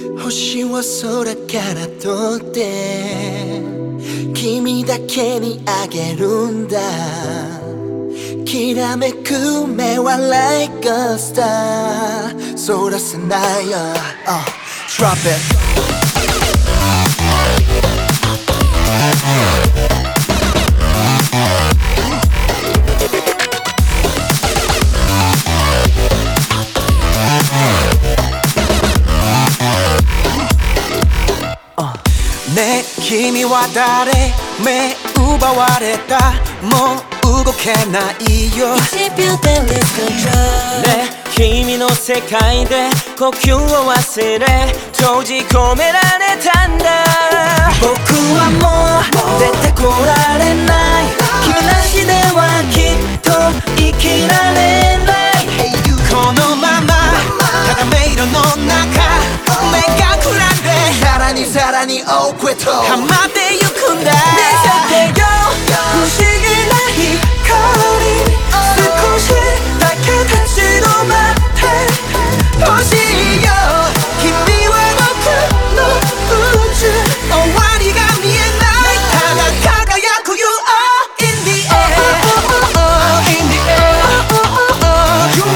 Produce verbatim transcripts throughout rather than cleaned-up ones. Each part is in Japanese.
星を空から撮って君だけにあげるんだ。きらめく目は like a star そらせないよ、uh, Drop itねえ君は誰？目奪われたもう動けないよ。 いちびょうで lose control ねえ君の世界で呼吸を忘れ閉じ込められたんだ。 僕はもう出てこられない。君なしではきっと生きられない。このままただ迷路の中目がくらんでさらにさらに奥へとはまってゆくんだ。見せてよ不思議な光、少しだけ立ち止まってほしいよ。君は僕の宇宙終わりが見えない。ただ輝く You are in the air in the air You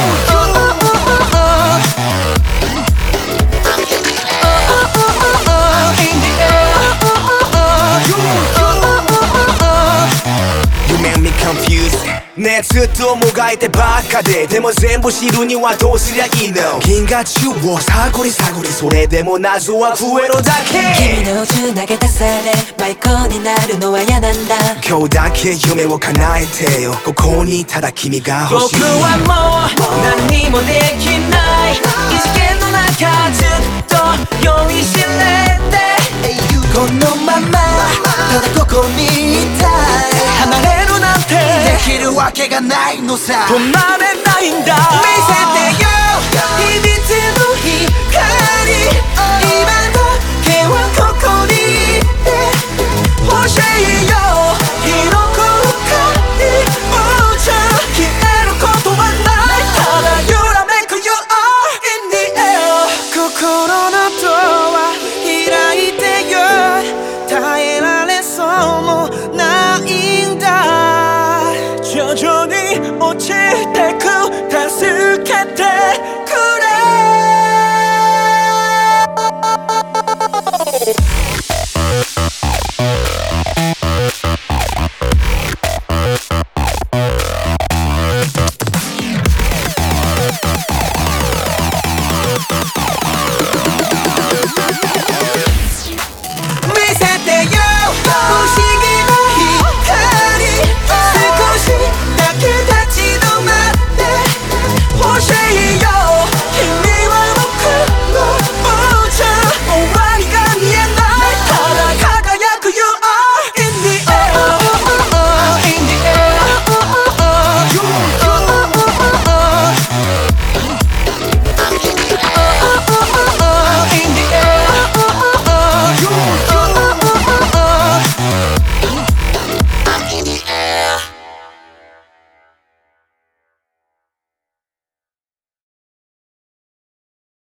make me confused ねえずっともがいてばっかででも全部知るにはどうすりゃいいの。銀河中を探り探りそれでも謎は増えるだけ。 君の宇宙投げ出され迷子になるのは嫌なんだ。 今日だけ夢を叶えてよ。ここにただ君が欲しい。 僕はもう何もできない。異次元の中ずっと酔いしれてこのままただここにいたい。離れるなんてできるわけがないのさ。 止まれないんだ。 見せて